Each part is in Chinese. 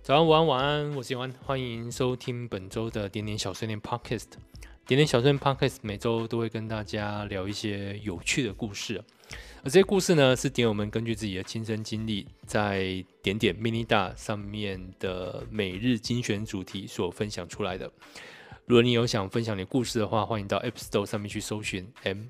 早安，午安，晚安，我是永安，欢迎收听本周的点点小碎念 Podcast。点点小碎念 Podcast 每周都会跟大家聊一些有趣的故事，而这些故事呢，是点友们根据自己的亲身经历，在点点 mini 大上面的每日精选主题所分享出来的。如果你有想分享你的故事的话，欢迎到 App Store 上面去搜寻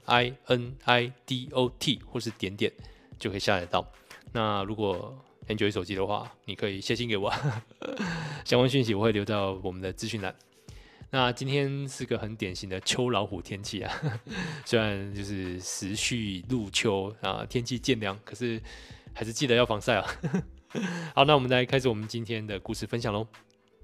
MINIDOT 或是点点，就可以下载到。那如果 Android 手机的话，你可以写信给我，相关讯息我会留到我们的资讯栏。那今天是个很典型的秋老虎天气啊，虽然就是时序入秋啊，天气渐凉，可是还是记得要防晒啊。好，那我们来开始我们今天的故事分享喽。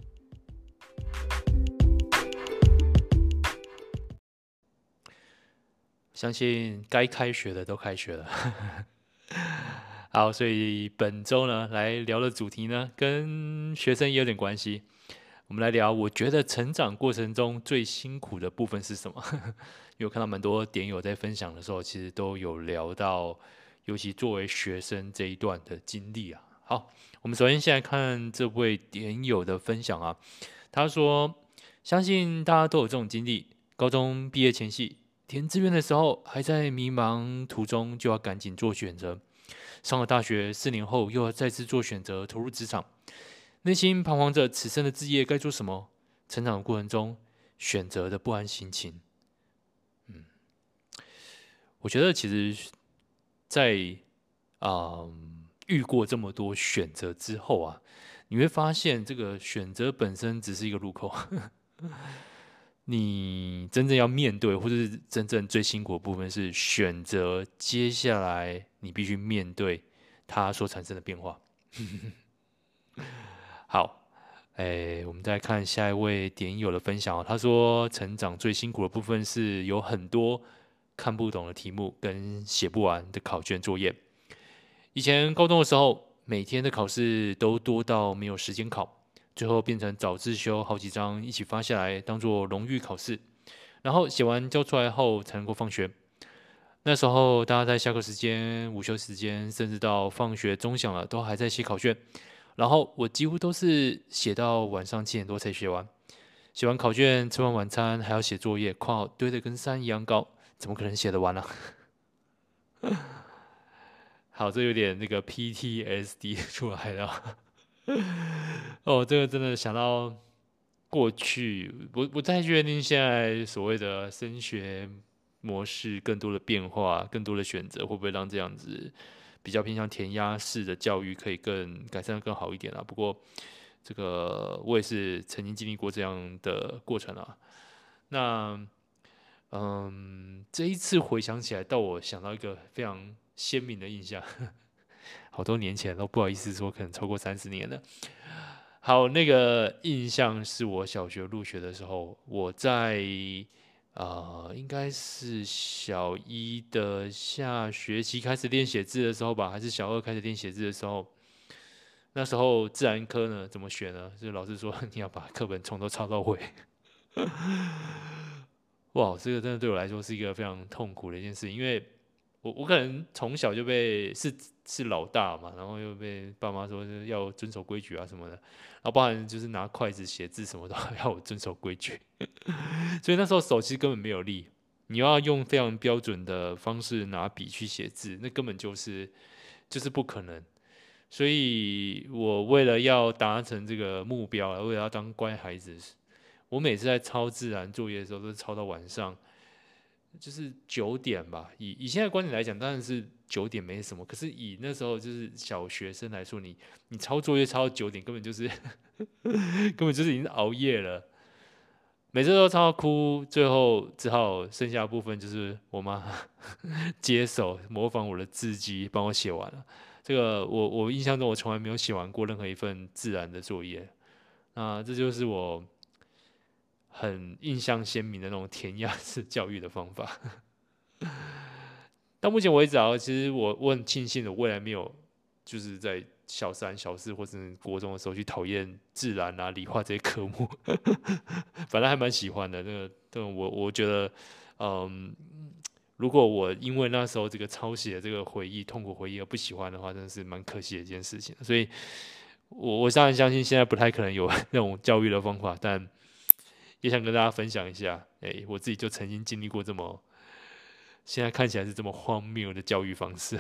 相信该开学的都开学了。好，所以本周呢，来聊的主题呢，跟学生也有点关系。我们来聊，我觉得成长过程中最辛苦的部分是什么？因为我看到蛮多点友在分享的时候，其实都有聊到，尤其作为学生这一段的经历啊。好，我们首先先来看这位点友的分享啊。他说，相信大家都有这种经历，高中毕业前夕，填志愿的时候，还在迷茫途中，就要赶紧做选择。上了大学4年后，又要再次做选择，投入职场，内心彷徨着此生的志业该做什么。成长的过程中，选择的不安心情。我觉得其实在，遇过这么多选择之后啊，你会发现这个选择本身只是一个路口。你真正要面对，或者是真正最辛苦的部分是选择，接下来你必须面对它所产生的变化。好，我们再看下一位点友的分享哦。他说，成长最辛苦的部分是有很多看不懂的题目跟写不完的考卷作业。以前高中的时候，每天的考试都多到没有时间考，最后变成早自修好几张一起发下来，当做荣誉考试，然后写完交出来后才能够放学。那时候大家在下课时间、午休时间，甚至到放学钟响了，都还在写考卷。然后我几乎都是写到晚上7点多才写完。写完考卷，吃完晚餐还要写作业，括号堆得跟山一样高，怎么可能写得完啊？好，这有点那个 PTSD 出来了。哦，这个真的想到过去，我不太确定现在所谓的升学模式更多的变化、更多的选择，会不会让这样子比较偏向填鸭式的教育可以更改善得更好一点啊？不过这个我也是曾经经历过这样的过程啊。那这一次回想起来，到我想到一个非常鲜明的印象，好多年前都不好意思说，可能超过30年了。好，那个印象是我小学入学的时候，我在应该是小一的下学期开始练写字的时候吧，还是小二开始练写字的时候。那时候自然科呢怎么选呢？就是老师说你要把课本从头抄到尾。哇，这个真的对我来说是一个非常痛苦的一件事，因为我可能从小就被是老大嘛，然后又被爸妈说是要遵守规矩啊什么的，然后包含就是拿筷子写字什么都要我遵守规矩，所以那时候手其实根本没有力，你要用非常标准的方式拿笔去写字，那根本就是不可能。所以我为了要达成这个目标，为了要当乖孩子，我每次在抄自然作业的时候，都是抄到晚上，就是9点吧。以现在观点来讲，当然是9点没什么。可是以那时候就是小学生来说，你抄作业抄到9点，根本就是根本就是已经熬夜了。每次都抄到哭，最后只好剩下的部分就是我妈接手模仿我的字迹，帮我写完了。这个我印象中我从来没有写完过任何一份自然的作业。那这就是我很印象鲜明的那种填鸭式教育的方法。到目前为止啊，其实我很庆幸的，未来没有就是在小三、小四或者是国中的时候去讨厌自然啊、理化这些科目，反正还蛮喜欢的。这个我觉得，嗯，如果我因为那时候这个抄袭的这个回忆、痛苦回忆而不喜欢的话，真的是蛮可惜的一件事情。所以我当然相信现在不太可能有那种教育的方法，但也想跟大家分享一下，我自己就曾经经历过这么现在看起来是这么荒谬的教育方式。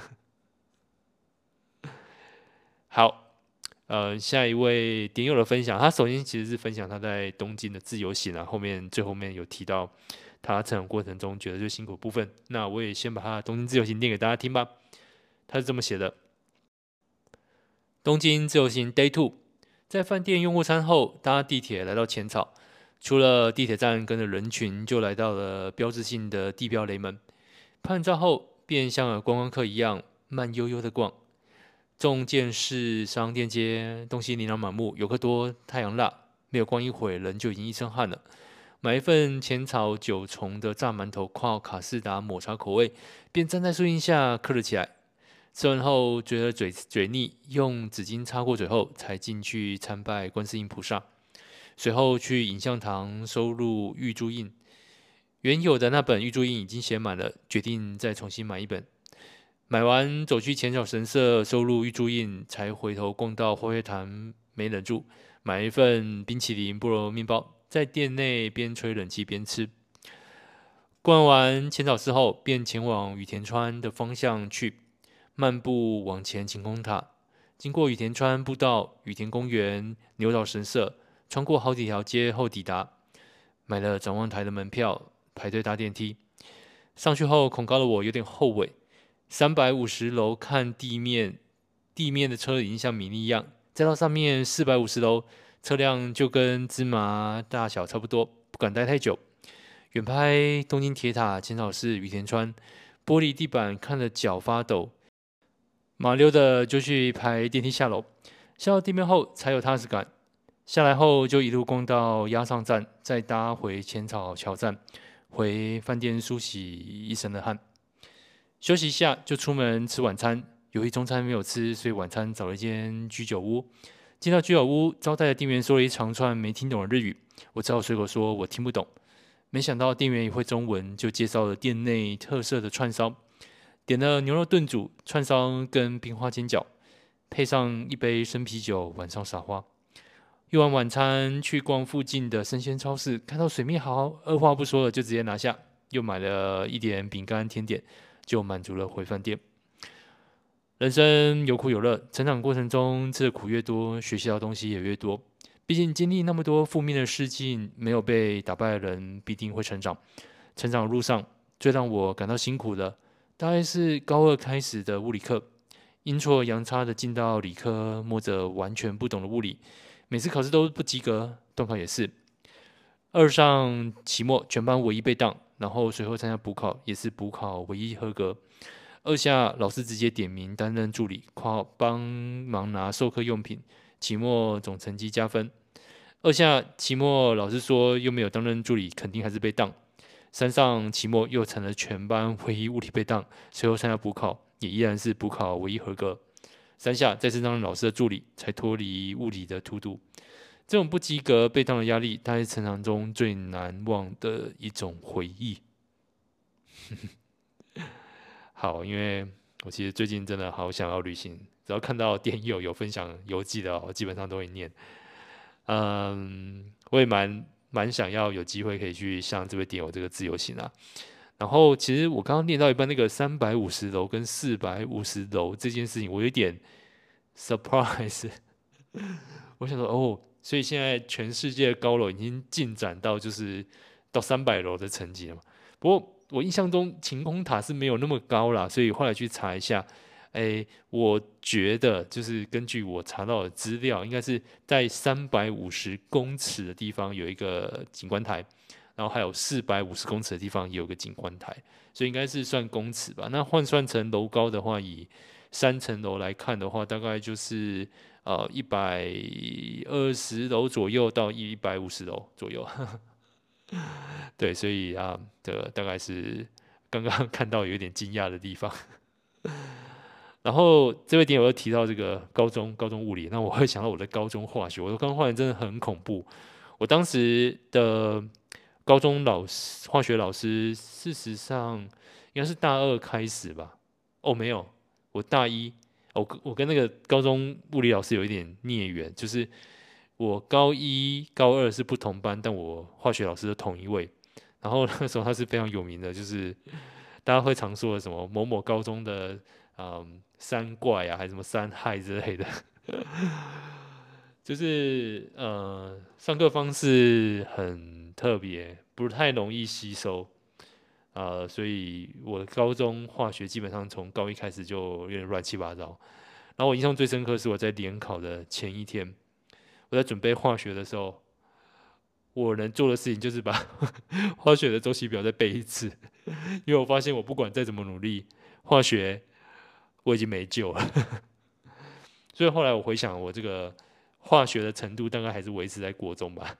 好，下一位点友的分享，他首先其实是分享他在东京的自由行啊，最后面有提到他成长过程中觉得最辛苦的部分。那我也先把他的东京自由行念给大家听吧。他是这么写的：东京自由行 Day Two，在饭店用过餐后，搭地铁来到浅草，出了地铁站，跟着人群就来到了标志性的地标雷门。拍完照后，便像个观光客一样慢悠悠的逛。众见市商店街，东西琳琅满目，游客多，太阳辣，没有逛一会，人就已经一身汗了。买一份浅草九重的炸馒头，括卡士达抹茶口味，便站在树荫下嗑了起来。吃完后觉得嘴腻，用纸巾擦过嘴后，才进去参拜观世音菩萨。随后去影像堂收入玉珠印，原有的那本玉珠印已经写满了，决定再重新买一本。买完走去浅草神社收入玉珠印，才回头逛到花月潭，没忍住买一份冰淇淋菠萝面包，在店内边吹冷气边吃。逛完浅草寺后，便前往羽田川的方向去，漫步往前晴空塔，经过羽田川步道、羽田公园、牛岛神社，穿过好几条街后抵达。买了展望台的门票，排队搭电梯。上去后，恐高的我有点后悔。350楼看地面，地面的车已经像米粒一样，再到上面450楼，车辆就跟芝麻大小差不多，不敢待太久。远拍东京铁塔、浅草寺、羽田川，玻璃地板看得脚发抖。麻溜的就去排电梯下楼，下到地面后才有踏实感。下来后就一路逛到押上站，再搭回浅草桥站，回饭店梳洗一身的汗。休息一下就出门吃晚餐，由于中餐没有吃，所以晚餐找了一间居酒屋。进到居酒屋，招待的店员说了一长串没听懂的日语，我只好随口说我听不懂。没想到店员也会中文，就介绍了店内特色的串烧，点了牛肉炖煮、串烧跟冰花煎饺，配上一杯生啤酒，晚上撒花。用完晚餐，去逛附近的生鲜超市，看到水蜜桃，二话不说了就直接拿下，又买了一点饼干甜点，就满足了回饭店。人生有苦有乐，成长过程中吃的苦越多，学习到东西也越多。毕竟经历那么多负面的事情，没有被打败的人必定会成长。成长路上最让我感到辛苦的，大概是高二开始的物理课，阴错阳差的进到理科，摸着完全不懂的物理，每次考试都不及格，段考也是。二上期末全班唯一被当，然后随后参加补考，也是补考唯一合格。二下老师直接点名担任助理，括号帮忙拿授课用品，期末总成绩加分。二下期末老师说又没有担任助理，肯定还是被当。三上期末又成了全班唯一物理被当，随后参加补考，也依然是补考唯一合格。三下再次担任老师的助理，才脱离物理的荼毒。这种不及格被当的压力，大概是成长中最难忘的一种回忆。好，因为我其实最近真的好想要旅行，只要看到电友有分享游记的，我基本上都会念。我也蛮想要有机会可以去像这位电友这个自由行啊。然后其实我刚刚念到一半，那个350楼跟450楼这件事情，我有点 surprise。我想说，哦，所以现在全世界的高楼已经进展到就是到300楼的层级了嘛。不过我印象中晴空塔是没有那么高啦，所以后来去查一下，我觉得就是根据我查到的资料，应该是在350公尺的地方有一个景观台，然后还有450公尺的地方也有个景观台，所以应该是算公尺吧。那换算成楼高的话，以3层楼来看的话，大概就是120楼左右到150楼左右。对，所以啊，这个大概是刚刚看到有点惊讶的地方。然后这位点友又提到这个高中物理，那我会想到我的高中化学，我的高中化学真的很恐怖。我当时的高中化学老师，事实上应该是大二开始吧？哦，没有，我大一我跟那个高中物理老师有一点孽缘，就是我高一、高二是不同班，但我化学老师是同一位。然后那时候他是非常有名的，就是大家会常说的什么某某高中的三怪啊，还是什么三害之类的，就是上课方式很特别，不太容易吸收。所以我的高中化学基本上从高一开始就有点乱七八糟。然后我印象最深刻是我在联考的前一天，我在准备化学的时候，我能做的事情就是把化学的周期表再背一次，因为我发现我不管再怎么努力，化学我已经没救了。所以后来我回想，我这个化学的程度大概还是维持在国中吧。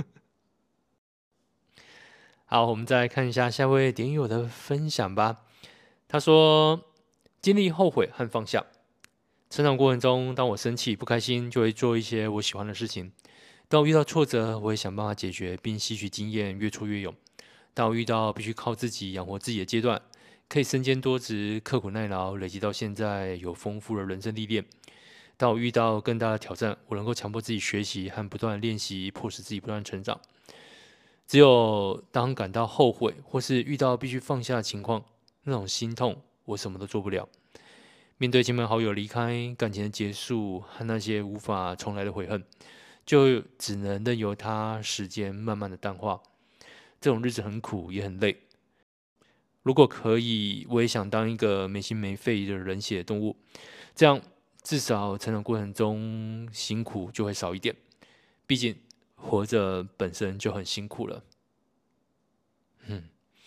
好，我们再来看一下下位点友的分享吧。他说：经历后悔和放下。成长过程中，当我生气、不开心，就会做一些我喜欢的事情；当我遇到挫折，我会想办法解决，并吸取经验，越挫越勇。当我遇到必须靠自己养活自己的阶段，可以身兼多职，刻苦耐劳，累积到现在有丰富的人生历练。当我遇到更大的挑战，我能够强迫自己学习和不断的练习，迫使自己不断成长。只有当感到后悔，或是遇到必须放下的情况，那种心痛，我什么都做不了。面对亲朋好友离开、感情的结束和那些无法重来的悔恨，就只能任由它时间慢慢的淡化。这种日子很苦，也很累。如果可以，我也想当一个没心没肺的冷血动物，这样至少成长过程中辛苦就会少一点。毕竟活着本身就很辛苦了。嗯，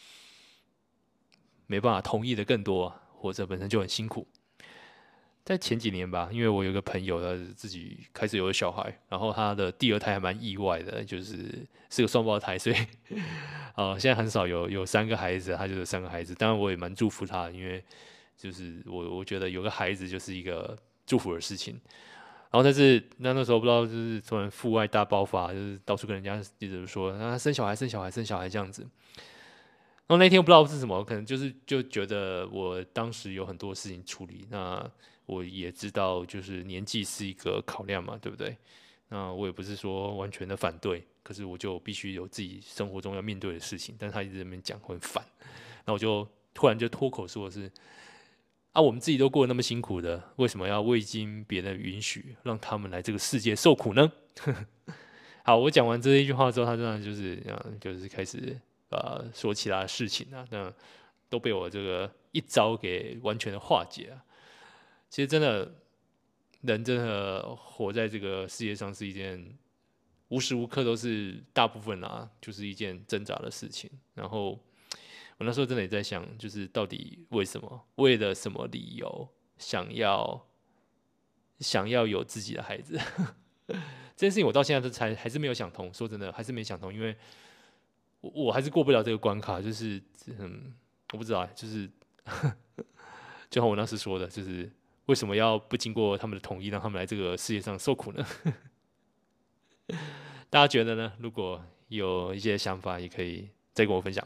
没办法同意的更多啊，活着本身就很辛苦。在前几年吧，因为我有个朋友，他自己开始有了小孩，然后他的第二胎还蛮意外的，是个双胞胎，所以现在很少有三个孩子，他就有三个孩子。当然我也蛮祝福他的，因为就是我觉得有个孩子就是一个祝福的事情。然后但是那时候不知道就是突然父爱大爆发，就是到处跟人家一直说啊生小孩生小孩生小孩这样子。然后那天我不知道是什么，可能就觉得我当时有很多事情处理，那我也知道就是年纪是一个考量嘛，对不对？那我也不是说完全的反对，可是我就必须有自己生活中要面对的事情，但是他一直在那边讲我很烦，那我就突然就脱口说的是啊，我们自己都过得那么辛苦的，为什么要未经别人允许让他们来这个世界受苦呢？好，我讲完这一句话之后，他当然就是开始说其他的事情啊，那都被我这个一招给完全的化解了。其实真的，人真的活在这个世界上是一件无时无刻都是大部分就是一件挣扎的事情。然后我那时候真的也在想，就是到底为什么，为了什么理由想要有自己的孩子？这件事情我到现在还是没有想通。说真的，还是没想通，因为我还是过不了这个关卡。就是我不知道，就是就像我那时说的，就是为什么要不经过他们的同意，让他们来这个世界上受苦呢？大家觉得呢？如果有一些想法，也可以再跟我分享。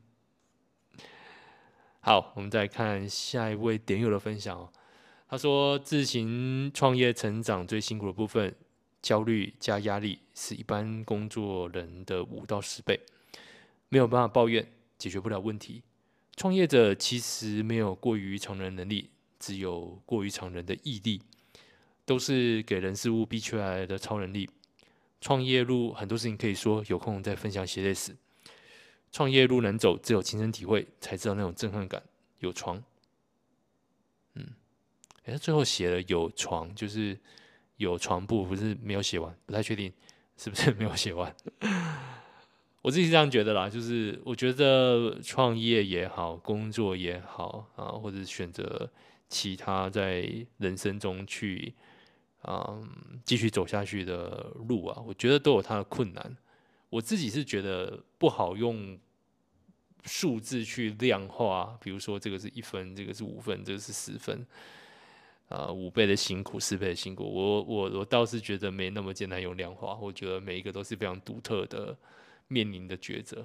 好，我们再看下一位点友的分享哦。他说，自行创业成长最辛苦的部分，焦虑加压力是一般工作人的5到10倍，没有办法抱怨，解决不了问题。创业者其实没有过于常人能力，只有过于常人的毅力，都是给人事物逼出来的超能力。创业路很多事情可以说，有空再分享血泪史。创业路难走，只有亲身体会才知道那种震撼感。有床，他最后写了有床，就是有床铺，不是没有写完，不太确定是不是没有写完。我自己是这样觉得啦，就是我觉得创业也好，工作也好或者选择其他在人生中去继续走下去的路我觉得都有它的困难。我自己是觉得不好用数字去量化，比如说这个是1分，这个是5分，这个是10分。5倍的辛苦，10倍的辛苦，我倒是觉得没那么简单用量化，我觉得每一个都是非常独特的面临的抉择。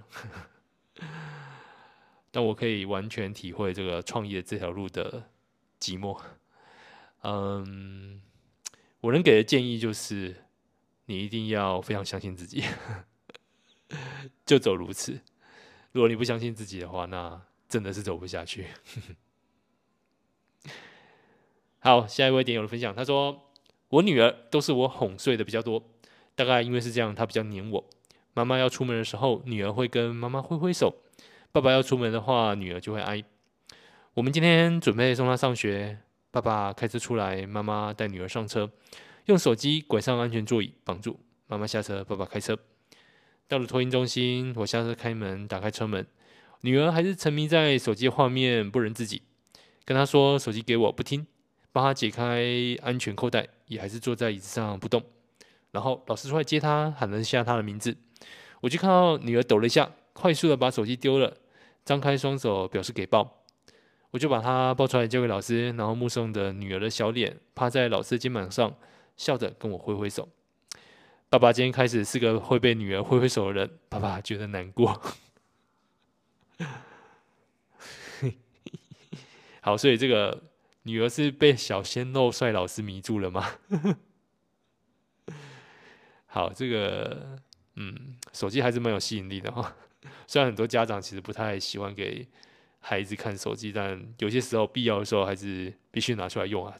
但我可以完全体会这个创业这条路的寂寞。 嗯，我能给的建议就是，你一定要非常相信自己，就走如此。如果你不相信自己的话，那真的是走不下去。好，下一位点友的分享，他说：我女儿都是我哄睡的比较多，大概因为是这样，她比较黏我。妈妈要出门的时候，女儿会跟妈妈挥挥手；爸爸要出门的话，女儿就会挨。我们今天准备送她上学，爸爸开车出来，妈妈带女儿上车，用手机拐上安全座椅绑住。妈妈下车，爸爸开车。到了托婴中心，我下车开门，打开车门，女儿还是沉迷在手机画面，不忍自己。跟她说手机给我，不听。帮她解开安全扣带，也还是坐在椅子上不动。然后老师出来接她，喊了一下她的名字，我就看到女儿抖了一下，快速的把手机丢了，张开双手表示给抱。我就把她抱出来交给老师，然后目送着女儿的小脸趴在老师的肩膀上，笑着跟我挥挥手。爸爸今天开始是个会被女儿挥挥手的人，爸爸觉得难过。好，所以这个女儿是被小鲜肉帅老师迷住了吗？好，这个手机还是蛮有吸引力的哈。虽然很多家长其实不太喜欢给孩子看手机，但有些时候必要的时候还是必须拿出来用啊。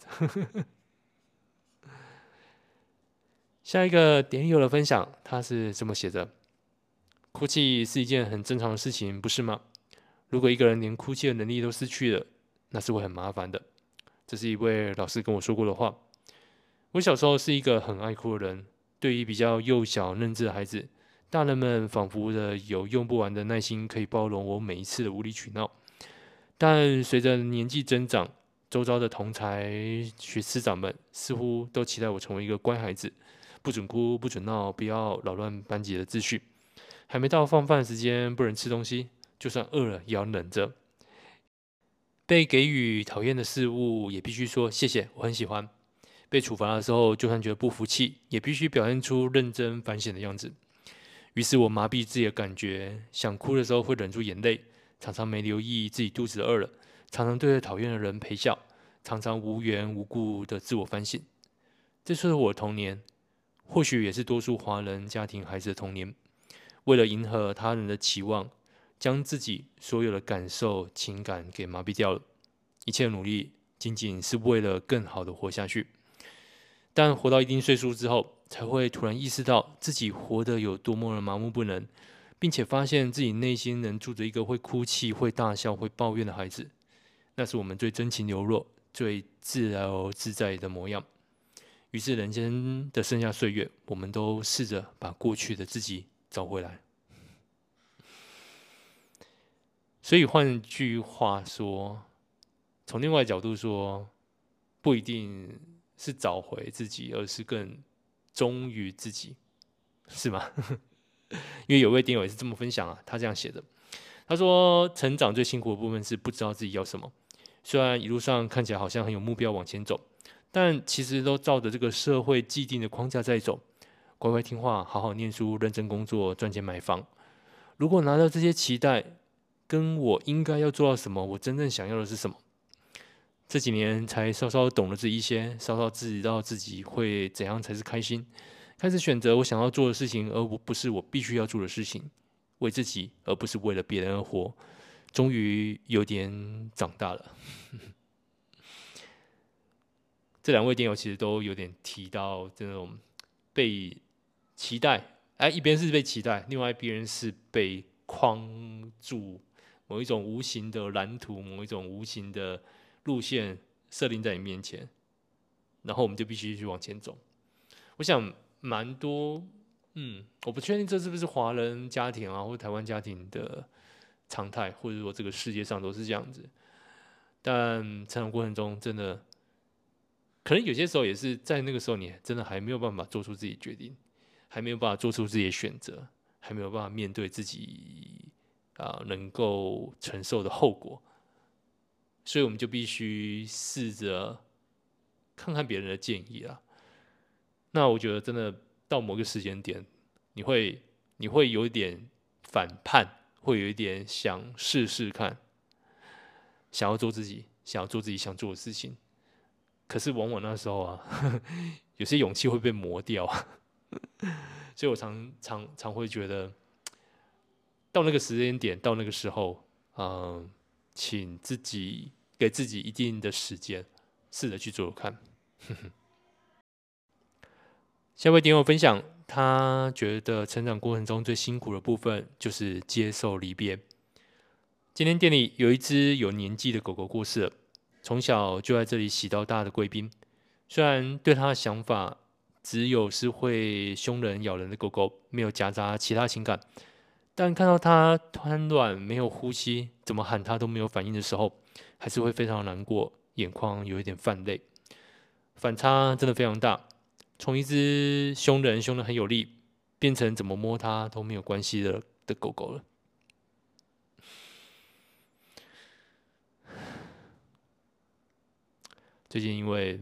下一个点友的分享，他是这么写的：哭泣是一件很正常的事情，不是吗？如果一个人连哭泣的能力都失去了，那是会很麻烦的。这是一位老师跟我说过的话。我小时候是一个很爱哭的人，对于比较幼小嫩稚的孩子，大人们仿佛的有用不完的耐心可以包容我每一次的无理取闹。但随着年纪增长，周遭的同才学师长们似乎都期待我成为一个乖孩子，不准哭，不准闹，不要扰乱班级的秩序。还没到放饭时间，不能吃东西，就算饿了也要忍着。被给予讨厌的事物，也必须说谢谢，我很喜欢。被处罚的时候，就算觉得不服气，也必须表现出认真反省的样子。于是我麻痹自己的感觉，想哭的时候会忍住眼泪，常常没留意自己肚子饿了，常常对着讨厌的人陪笑，常常无缘无故的自我反省。这是我的童年，或许也是多数华人家庭孩子的童年。为了迎合他人的期望，将自己所有的感受、情感给麻痹掉了。一切努力仅仅是为了更好的活下去。但活到一定岁数之后，才会突然意识到自己活得有多么的麻木不能，并且发现自己内心仍住着一个会哭泣、会大笑、会抱怨的孩子。那是我们最真情流露、最自然自在的模样。于是，人生的剩下岁月，我们都试着把过去的自己找回来。所以，换句话说，从另外角度说，不一定是找回自己，而是更忠于自己，是吗？因为有位点友也是这么分享啊，他这样写的，他说，成长最辛苦的部分是不知道自己要什么。虽然一路上看起来好像很有目标往前走，但其实都照着这个社会既定的框架在走，乖乖听话，好好念书，认真工作，赚钱买房。如果拿到这些期待，跟我应该要做到什么，我真正想要的是什么？这几年才稍稍懂了这一些，稍稍知道自己会怎样才是开心，开始选择我想要做的事情，而不是我必须要做的事情，为自己而不是为了别人而活。终于有点长大了。这两位电友其实都有点提到这种被期待，一边是被期待，另外一边是被框住，某一种无形的蓝图，某一种无形的路线设定在你面前，然后我们就必须去往前走。我想蛮多，我不确定这是不是华人家庭啊，或台湾家庭的常态，或者说这个世界上都是这样子。但成长过程中，真的可能有些时候也是在那个时候，你真的还没有办法做出自己决定，还没有办法做出自己的选择，还没有办法面对自己能够承受的后果，所以我们就必须试着看看别人的建议啊。那我觉得真的到某个时间点，你会有一点反叛，会有一点想试试看，想要做自己想做的事情。 可是往往那时候啊，有些勇气会被磨掉，所以我常会觉得，到那个时间点，到那个时候，请给自己一定的时间，试着去做做看。下一位点友分享，他觉得成长过程中最辛苦的部分就是接受离别。今天店里有一只有年纪的狗狗过世了，从小就在这里洗到大的贵宾。虽然对他的想法只有是会凶人咬人的狗狗，没有夹杂其他情感，但看到它瘫软没有呼吸，怎么喊它都没有反应的时候，还是会非常难过，眼眶有一点泛泪。反差真的非常大，从一只凶得很有力，变成怎么摸它都没有关系的狗狗了。最近因为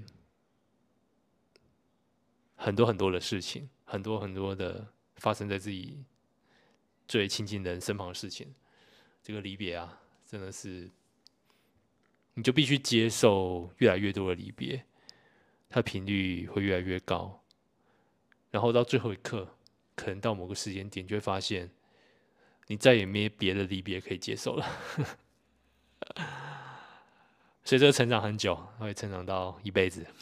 很多的事情，很多的发生在自己最亲近的人身旁的事情，这个离别啊，真的是你就必须接受越来越多的离别，它的频率会越来越高，然后到最后一刻，可能到某个时间点，就会发现你再也没别的离别可以接受了。所以这个成长很久，会成长到一辈子。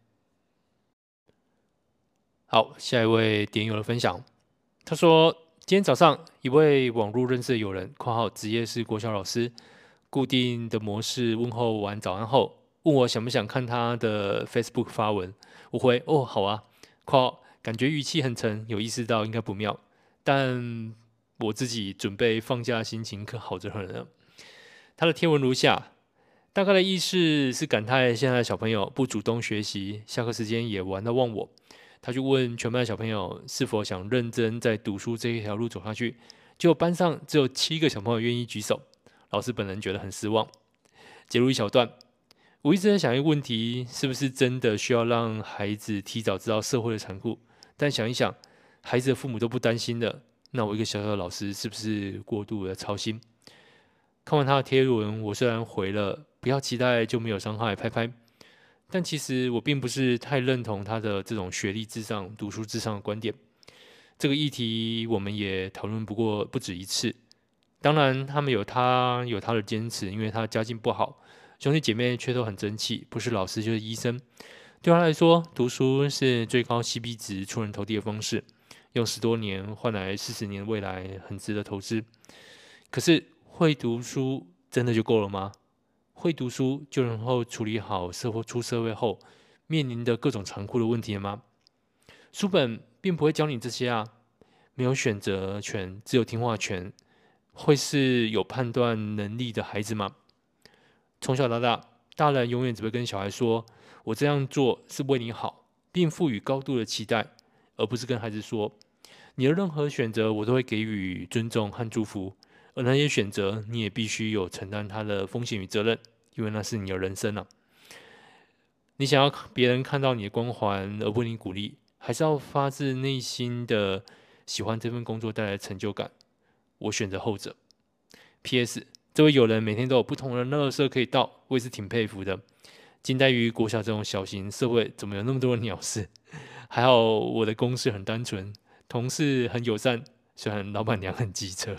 好，下一位点友的分享，他说今天早上一位网络认识的友人（括号职业是国小老师），固定的模式问候完早安后，问我想不想看他的 Facebook 发文，我回哦好啊，括号感觉语气很沉，有意识到应该不妙，但我自己准备放假的心情可好着呢。他的贴文如下。大概的意思是感叹现在的小朋友不主动学习，下课时间也玩到忘我。他就问全班的小朋友是否想认真在读书这一条路走下去，结果班上只有7个小朋友愿意举手。老师本人觉得很失望。截录一小段，我一直在想一个问题：是不是真的需要让孩子提早知道社会的残酷？但想一想，孩子的父母都不担心的，那我一个小小的老师是不是过度的操心？看完他的贴文，我虽然回了不要期待就没有伤害，拍拍，但其实我并不是太认同他的这种学历至上、读书至上的观点。这个议题我们也讨论不止一次。当然，他们有他的坚持，因为他家境不好，兄弟姐妹却都很争气，不是老师就是医生。对他来说，读书是最高 CP 值、出人头地的方式，用10多年换来40年未来，很值得投资。可是，会读书真的就够了吗？会读书就能够处理好出社会后面临的各种残酷的问题了吗？书本并不会教你这些啊，没有选择权，只有听话权，会是有判断能力的孩子吗？从小到大，大人永远只会跟小孩说：“我这样做是为你好，并赋予高度的期待，而不是跟孩子说：你的任何选择我都会给予尊重和祝福。”而那些选择，你也必须有承担它的风险与责任，因为那是你的人生啊。你想要别人看到你的光环而为你鼓励，还是要发自内心的喜欢这份工作带来的成就感？我选择后者。P.S. 这位友人每天都有不同的垃圾可以倒，我也是挺佩服的。惊呆于国小这种小型社会，怎么有那么多的鸟事？还好我的公司很单纯，同事很友善，虽然老板娘很机车。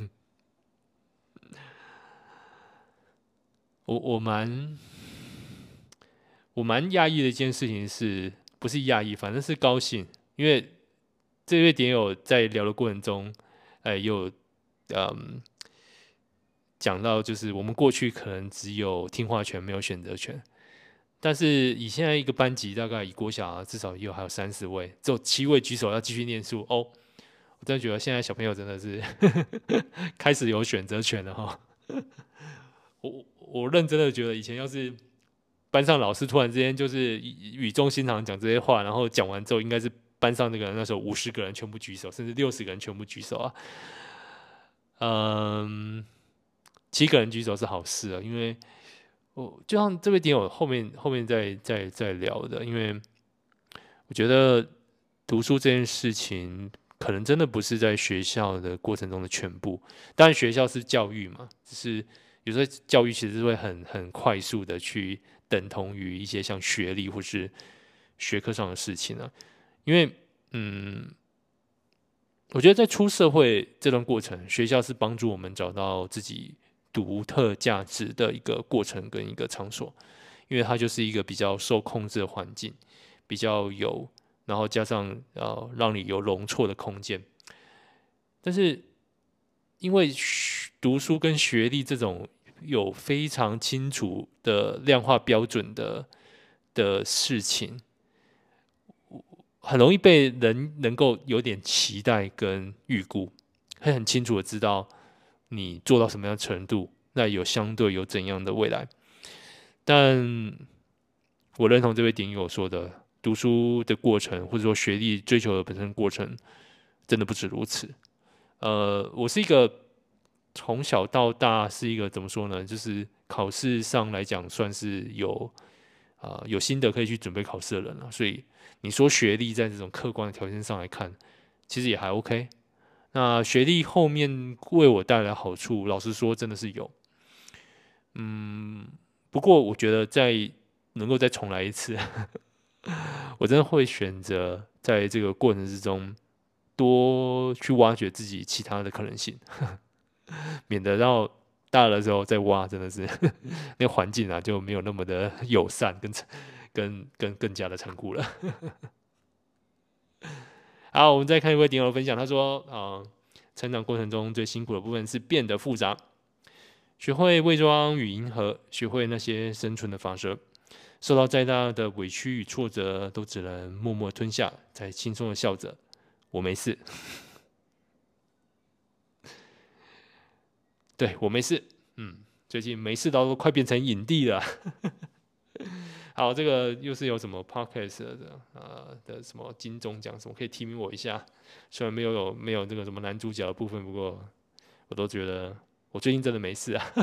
我蛮讶异的一件事情是，不是讶异，反正是高兴，因为这位点友在聊的过程中，有讲到，就是我们过去可能只有听话权，没有选择权，但是以现在一个班级，大概以国小至少还有30位，只有7位举手要继续念书哦。我真的觉得现在小朋友真的是开始有选择权了哈。我认真的觉得，以前要是班上老师突然之间就是语重心长讲这些话，然后讲完之后，应该是班上那时候50个人全部举手，甚至60个人全部举手啊。7个人举手是好事啊，因为就像这位点友后面再聊的，因为我觉得读书这件事情，可能真的不是在学校的过程中的全部。当然，学校是教育嘛，只是有时候教育其实是会很快速的去等同于一些像学历或是学科上的事情呢、因为我觉得在出社会这段过程，学校是帮助我们找到自己独特价值的一个过程跟一个场所，因为它就是一个比较受控制的环境，比较有，然后加上让你有容错的空间。但是因为读书跟学历这种有非常清楚的量化标准的事情，很容易被人能够有点期待跟预估，会很清楚的知道你做到什么样的程度，那相对有怎样的未来。但我认同这位点友说的，读书的过程或者说学历追求的本身过程，真的不止如此。我是一个从小到大是一个怎么说呢？就是考试上来讲，算是有心得可以去准备考试的人了。所以你说学历在这种客观的条件上来看，其实也还 OK。那学历后面为我带来好处，老实说真的是有。不过我觉得能够再重来一次，我真的会选择在这个过程之中多去挖掘自己其他的可能性，免得到大了之后再挖，真的是那个环境啊就没有那么的友善，更加的残酷了。好，我们再看一位点友的分享，他说成长过程中最辛苦的部分是变得复杂，学会伪装与迎合，学会那些生存的法则。受到再大的委屈与挫折，都只能默默吞下，才轻松的笑着，我没事。对，我没事。最近没事都快变成影帝了。好，这个又是有什么 podcast 的什么金钟奖什么可以提名我一下？虽然没有这个什么男主角的部分，不过我都觉得我最近真的没事啊。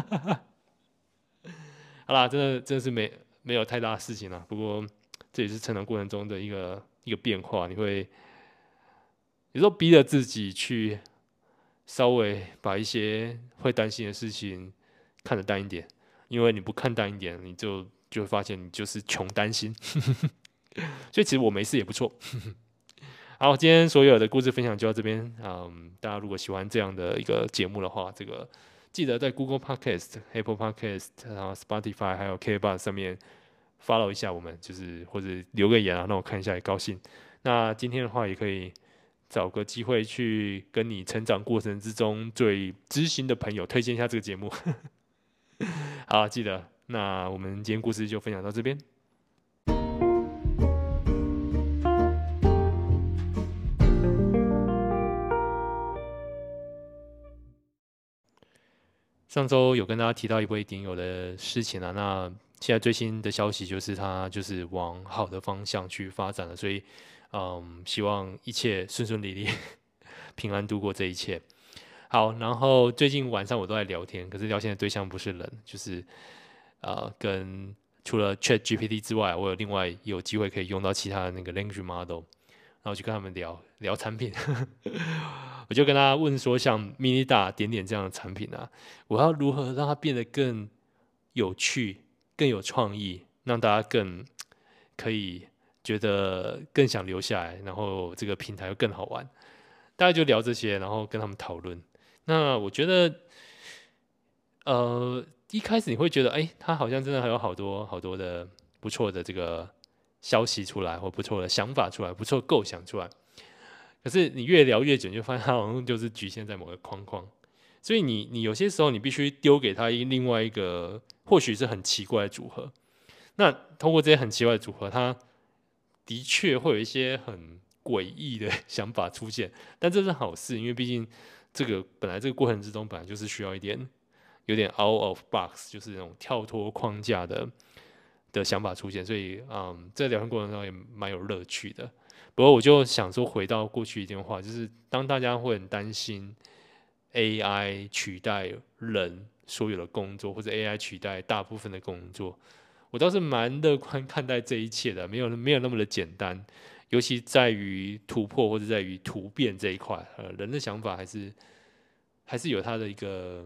好啦，真的是没有太大的事情啦。不过这也是成长过程中的一个变化，你会有时候逼着自己去稍微把一些会担心的事情看得淡一点，因为你不看淡一点，你就会发现你就是穷担心。所以其实我没事也不错。好，今天所有的故事分享就到这边。大家如果喜欢这样的一个节目的话，这个记得在 Google Podcast、Apple Podcast、然后 Spotify 还有 KKBOX 上面 follow 一下我们，就是或者留个言啊，让我看一下也高兴。那今天的话，也可以找个机会去跟你成长过程之中最知心的朋友推荐一下这个节目。好，记得。那我们今天故事就分享到这边。上周有跟大家提到一位点友的事情啊，那现在最新的消息就是他就是往好的方向去发展了，所以希望一切顺顺利利，平安度过这一切。好，然后最近晚上我都在聊天，可是聊天的对象不是人，就是跟除了 Chat GPT 之外，我有另外有机会可以用到其他的那个 language model，然后去跟他们聊产品。我就跟他问说，像 mini 大点点这样的产品啊，我要如何让它变得更有趣、更有创意，让大家更可以觉得更想留下来，然后这个平台又更好玩。大家就聊这些，然后跟他们讨论。那我觉得，一开始你会觉得，哎，他好像真的还有好多好多的不错的这个消息出来，或不错的想法出来，不错的构想出来。可是你越聊越久，就发现它好像就是局限在某个框框，所以你有些时候你必须丢给他另外一个或许是很奇怪的组合。那通过这些很奇怪的组合，它的确会有一些很诡异的想法出现，但这是好事，因为毕竟本来这个过程之中本来就是需要有点 out of box， 就是那种跳脱框架的想法出现，所以在聊天过程中也蛮有乐趣的。不过我就想说，回到过去一点话，就是当大家会很担心 AI 取代人所有的工作，或者 AI 取代大部分的工作，我倒是蛮乐观看待这一切的，没有那么的简单，尤其在于突破或者在于突变这一块，人的想法还是有他的一个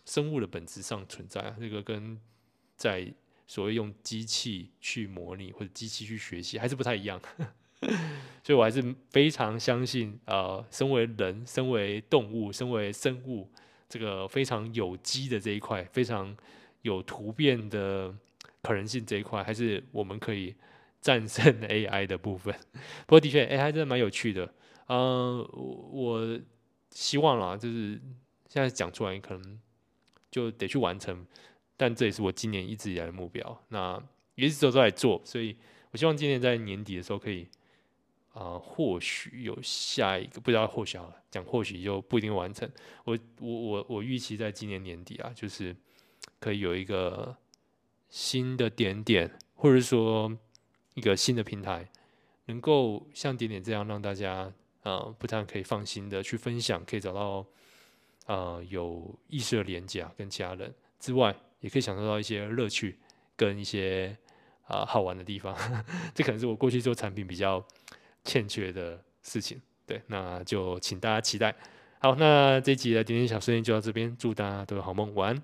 生物的本质上存在啊，这个跟在所谓用机器去模拟或者机器去学习还是不太一样。所以我还是非常相信，身为人、身为动物、身为生物，这个非常有机的这一块，非常有突变的可能性这一块，还是我们可以战胜 AI 的部分。不过的确 AI 真的蛮有趣的，我希望啦，就是现在讲出来可能就得去完成，但这也是我今年一直以来的目标。那也一直都在做，所以我希望今年在年底的时候可以。或许有下一个，不知道或许好了，讲或许就不一定完成。我预期在今年年底啊，就是可以有一个新的点点，或者说一个新的平台，能够像点点这样让大家不但可以放心的去分享，可以找到有意识的连接跟其他人之外，也可以享受到一些乐趣跟一些好玩的地方。这可能是我过去做产品比较欠缺的事情。对，那就请大家期待。好，那这一集的点点小声音就到这边，祝大家都有好梦，晚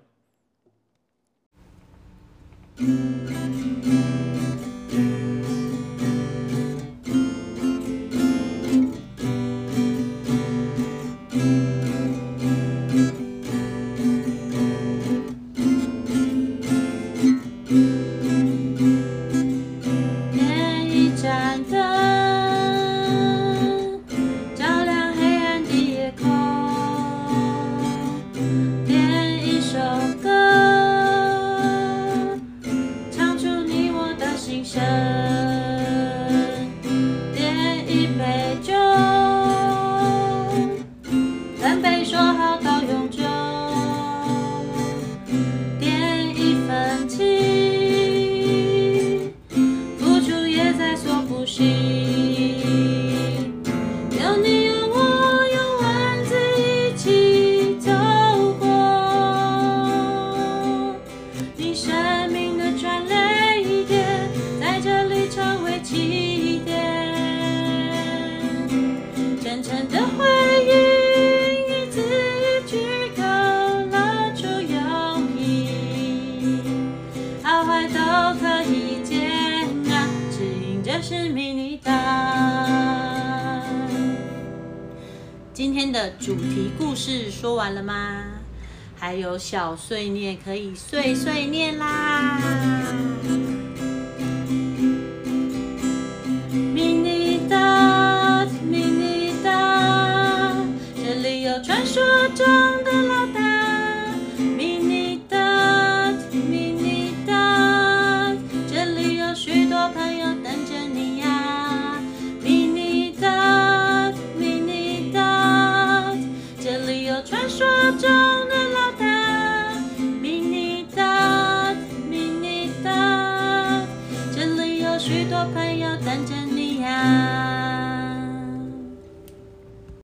安。 今天的主题故事说完了吗？还有小碎念可以碎碎念啦。mini dot mini dot， 这里有传说中的老大。mini dot mini dot， 这里有许多朋友等着你呀。mini dot mini dot， 这里有传说中的老大。mini dot mini dot， 这里有许多朋友等着你呀。